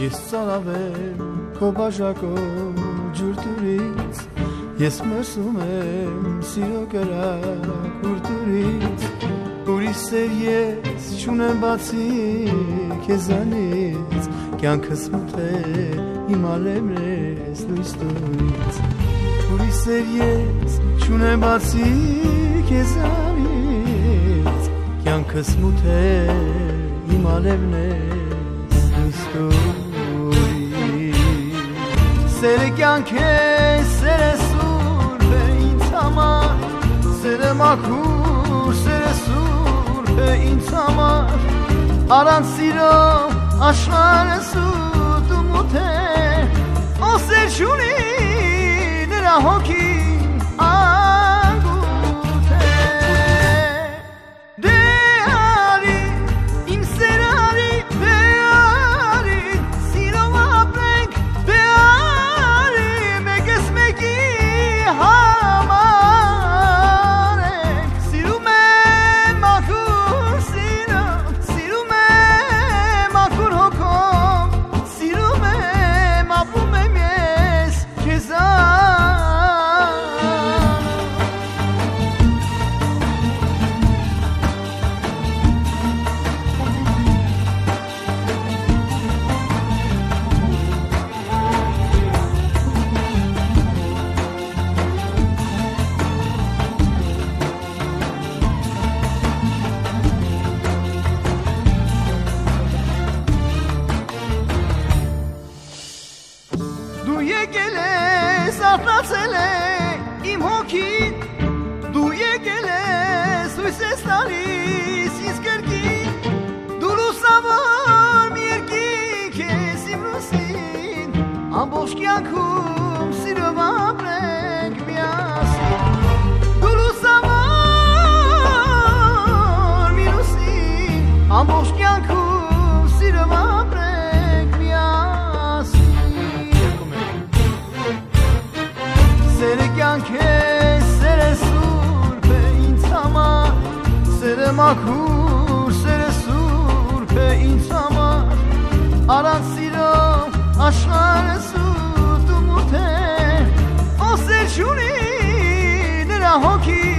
Ես ծանավեմ քո բաժակով ջուրտուրից Ես մրսում եմ սիրո կրակ ուրտուրից Ուրիշ սեր ես չունեմ բացի քեզանից Կյանքս մութ է իմ ալեմն ես լույս տուրից Ուրիշ սեր ես չունեմ բացի քեզանից Կյանքս մութ է իմ ալեմն ես լույս տուրից Սերը կյանք է, սերը սուրբ է ինձ համար Սերը մաքուր, սերը սուրբ է ինձ համար Առանց սիրո աշխարհը սուտ ու մութ է Ով սեր չունի նրա հոգին անգութ է Դե արի, իմ սեր արի, դե արի Սիրով ապրենք, դե արի Մեկս մեկի համար ենք Սիրում եմ մաքուր սիրով Սիրում եմ մաքուր հոգով Սիրում եմ ապրում եմ ես Դու եկել ես արթնացել է իմ հոգին Դու եկել ես հույս ես տալիս ինձ կրկին Դու լուսավոր մի երկինք ես իմ լուսին Ամբողջ կյանքում սիրով ապրենք միասին Դու լուսավոր մի լուսին Ամբողջ կյանքում սիրով ապրենք միասին Սերը կյանք է, սերը սուրբ է ինձ համար Սերը մաքուր, սերը սուրբ է ինձ համար Առանց սիրո աշխարհը սուտ ու մութ է Ով սեր չունի նրա հոգին